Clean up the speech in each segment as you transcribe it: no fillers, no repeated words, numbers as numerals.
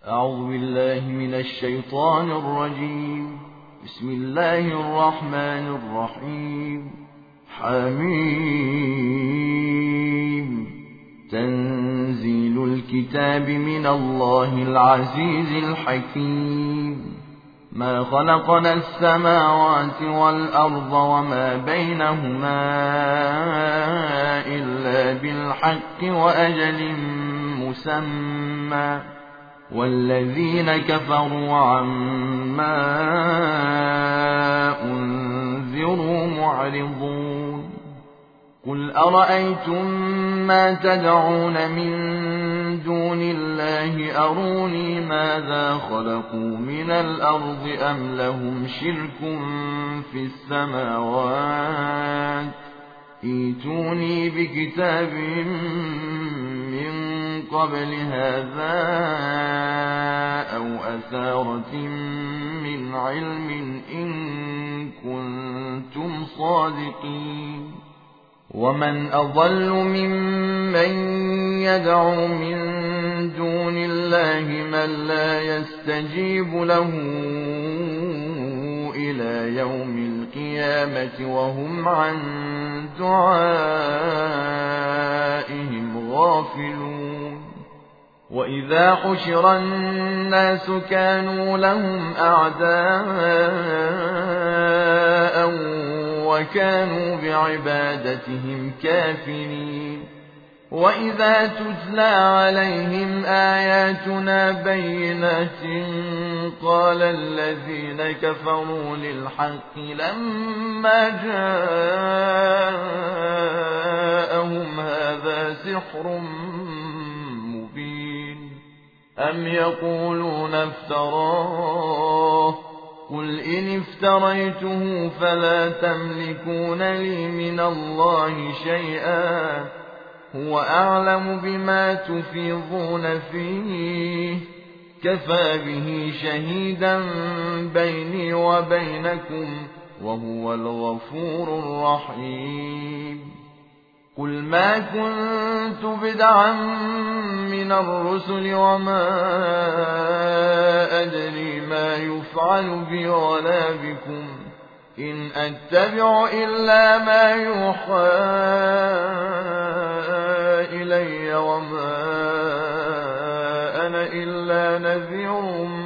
أعوذ بالله من الشيطان الرجيم. بسم الله الرحمن الرحيم. حميم. تنزيل الكتاب من الله العزيز الحكيم. ما خلقنا السماوات والأرض وما بينهما إلا بالحق وأجل مسمى، والذين كفروا عما أنذروا معرضون. قل أرأيتم ما تدعون من دون الله أروني ماذا خلقوا من الأرض أم لهم شرك في السماوات، ائتوني بكتاب من قبل هذا أو أثارة من علم إن كنتم صادقين. ومن أضل ممن يدعو من دون الله من لا يستجيب له إلى يوم القيامة وهم عن دعائهم غافلون. وإذا حشر الناس كانوا لهم أعداء وكانوا بعبادتهم كافرين. وإذا تتلى عليهم آياتنا بينات قال الذين كفروا للحق لما جاءهم هذا سحر مبين، أم يقولون افتراه، قل إن افتريته فلا تملكون لي من الله شيئا، هو أعلم بما تفيضون فيه، كفى به شهيدا بيني وبينكم وهو الغفور الرحيم. قل ما كنت بدعا من الرسل وما أدري ما يفعل بي ولا بكم، إن أتبع إلا ما يوحى إلي وما أنا إلا نذير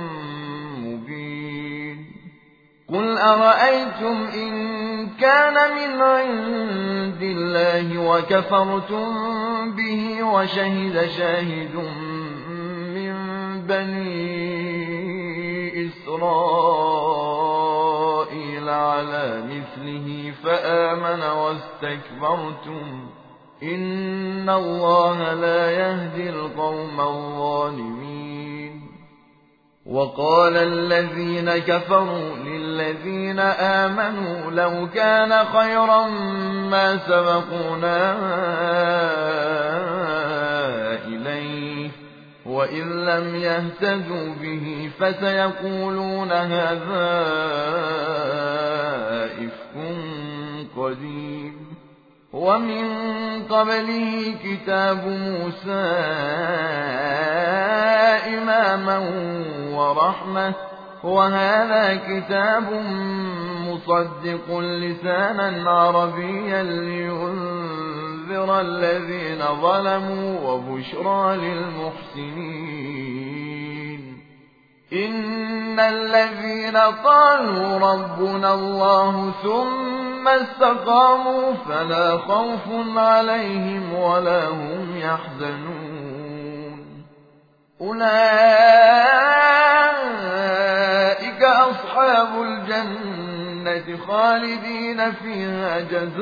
مبين. قل أرأيتم إن كان من عند الله وكفرتم به وشهد شاهد من بني إسرائيل على مثله فآمن واستكبرتم، إن الله لا يهدي القوم الظالمين. وقال الذين كفروا للذين آمنوا لو كان خيرا ما سبقونا إليه، وإذ لم يهتدوا به فسيقولون هذا إفك قديم. ومن قبله كتاب موسى إماما ورحمة، وهذا كتاب مصدق لسانا عربيا لينذر الذين ظلموا وبشرى للمحسنين. إن الذين قالوا ربنا الله ثم استقاموا فلا خوف عليهم ولا هم يحزنون، أولئك أصحاب الجنة خالدين فيها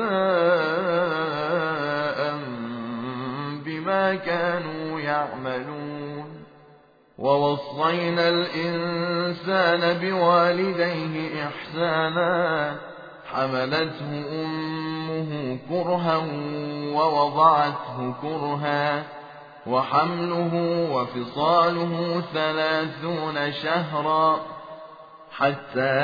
جزاء بما كانوا يعملون. ووصينا الإنسان بوالديه إحسانا، حملته أمه كرها ووضعته كرها، وحمله وفصاله 30 شهرا، حتى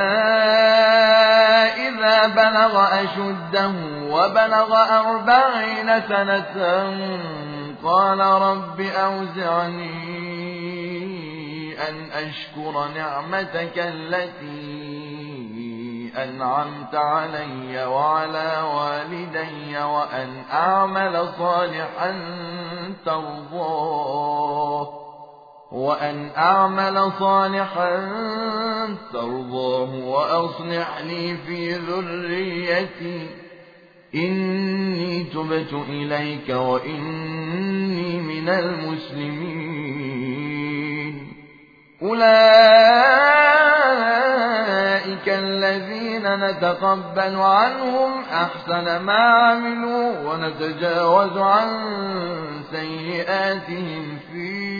إذا بلغ أشده وبلغ 40 سنة قال رب أوزعني أن أشكر نعمتك التي أنعمت علي وعلى والدي وأن أعمل صالحا ترضاه وأصلح لي في ذريتي إني تبت إليك وإني من المسلمين. أولئك الذين نتقبل عنهم أحسن ما عملوا ونتجاوز عن سيئاتهم في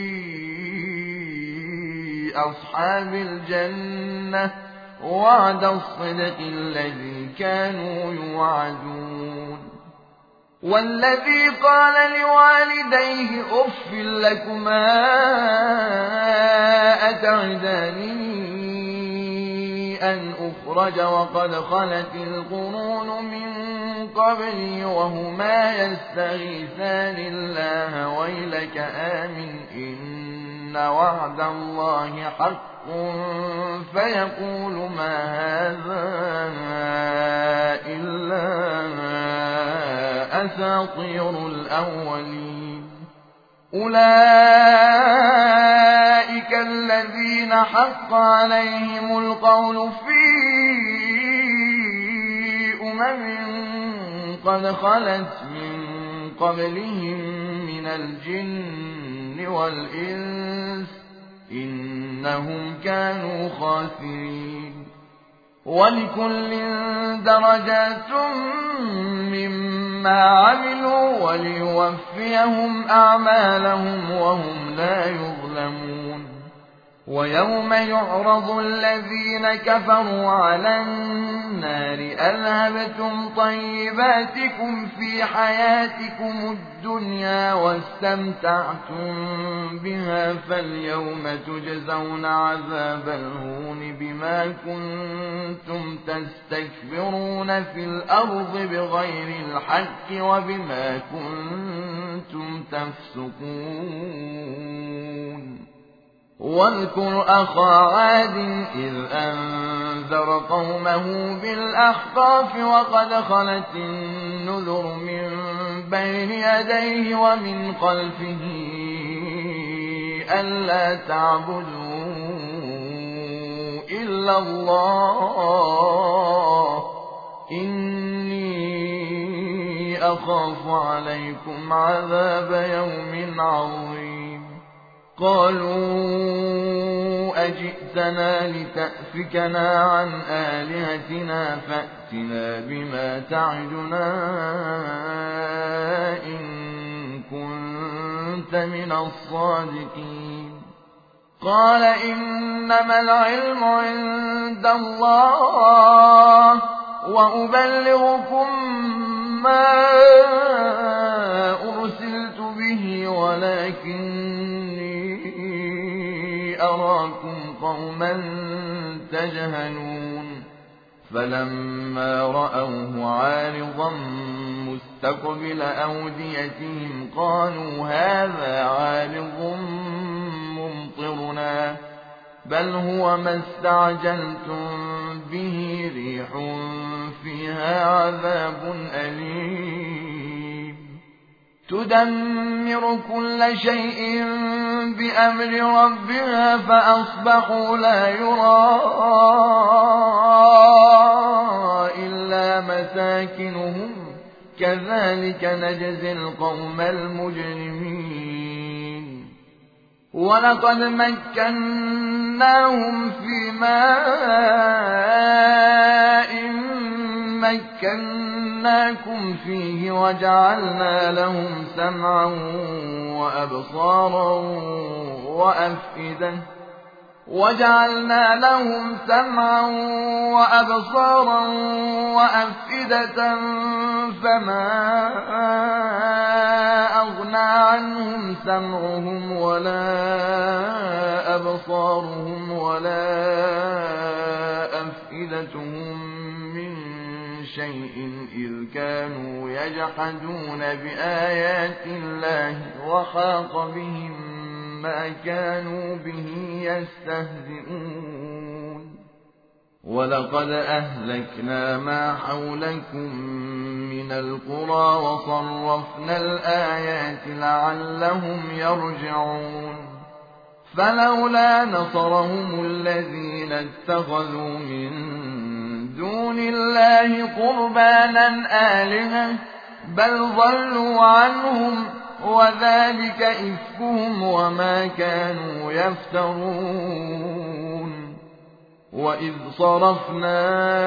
أصحاب الجنة وعد الصدق الذي كانوا يوعدون. والذي قال لوالديه أف لكما أتعداني أن أخرج وقد خلت القرون من قبلي وهما يستغيثان الله ويلك آمن إن وعد الله حق فيقول ما هذا إلا أساطير الأولين. أولئك الذين حق عليهم القول في قد خلت من قبلهم من الجن والإنس إنهم كانوا خاسرين. ولكل درجات مما عملوا وليوفيهم أعمالهم وهم لا يظلمون. ويوم يعرض الذين كفروا على النار أذهبتم طيباتكم في حياتكم الدنيا واستمتعتم بها فاليوم تجزون عذاب الهون بما كنتم تستكبرون في الأرض بغير الحق وبما كنتم تفسقون. واذكر أخا عاد إذ أنذر قومه بالأحقاف وقد خلت النذر من بين يديه ومن خلفه ألا تعبدوا إلا الله إني أخاف عليكم عذاب يوم عظيم. قالوا أجئتنا لتأفكنا عن آلهتنا فأتنا بما تعدنا إن كنت من الصادقين. قال إنما العلم عند الله وأبلغكم ما أرسلت به ولكني أراكم قوما تجهلون. فلما رأوه عارضا مستقبل أوديتهم قالوا هذا عارض ممطرنا بل هو ما استعجلتم به ريح فيها عذاب أليم تدمر كل شيء بأمر ربها فأصبحوا لا يرى إلا مساكنهم كذلك نجزي القوم المجرمين. ولقد مكناهم في ماء مكناكم فيه وجعلنا لهم سمعا وأبصارا وأفئدة فما أغنى عنهم سمعهم ولا أبصارهم ولا أفئدتهم من شيء إذ كانوا يجحدون بآيات الله وحاق بهم ما كانوا به يستهزئون ولقد أهلكنا ما حولكم من القرى وصرفنا الآيات لعلهم يرجعون فلولا نصرهم الذين اتخذوا من دون الله قربانا آلهة بل ضلوا عنهم وذلك إفكهم وما كانوا يفترون وإذ صرفنا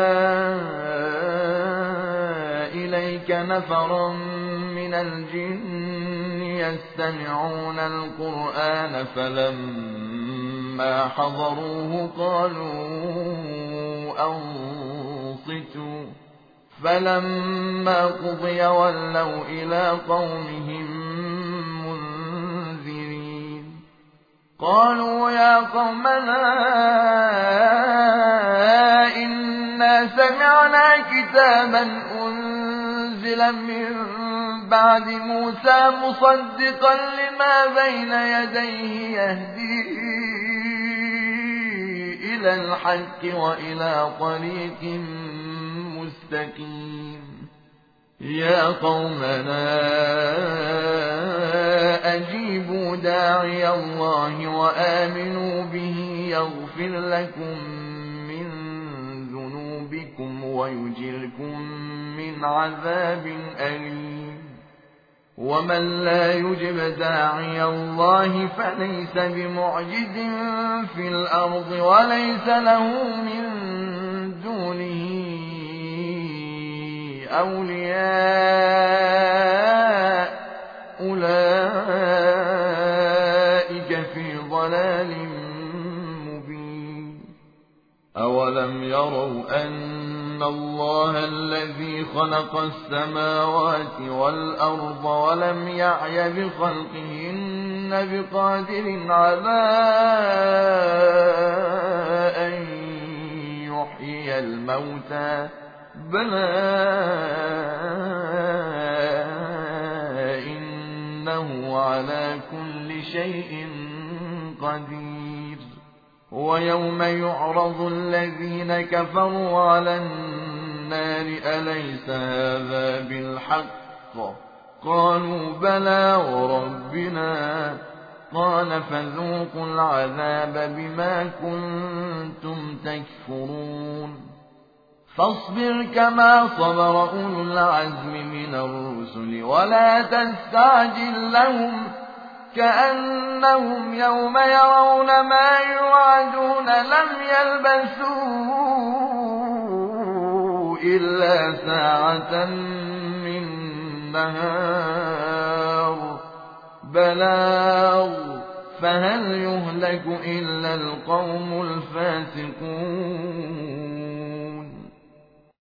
إليك نفرا من الجن يستمعون القرآن فلما حضروه قالوا أنصتوا فلما قضي ولوا إلى قومهم منذرين قالوا يا قومنا إنا سمعنا كتابا أنزل من بعد موسى مصدقا لما بين يديه يهدي إلى الحق وإلى طريق مستقيم يا قومنا أجيبوا داعي الله وآمنوا به يغفر لكم من ذنوبكم ويجركم من عذاب أليم ومن لا يجب داعي الله فليس بمعجز في الأرض وليس له من دونه أولياء أولئك في ضلال مبين أولم يروا أن الله الذي خلق السماوات والأرض ولم يعي بخلقهن بقادر على أن يحيي الموتى بلى إنه على كل شيء قدير ويوم يعرض الذين كفروا على النار أليس هذا بالحق قالوا بلى وربنا قال فذوقوا العذاب بما كنتم تكفرون فاصبر كما صبر أولو العزم من الرسل ولا تستعجل لهم كأنهم يوم يرون ما يوعدون لم يلبثوا إلا ساعة من نهار بلاغ فهل يهلك إلا القوم الفاسقون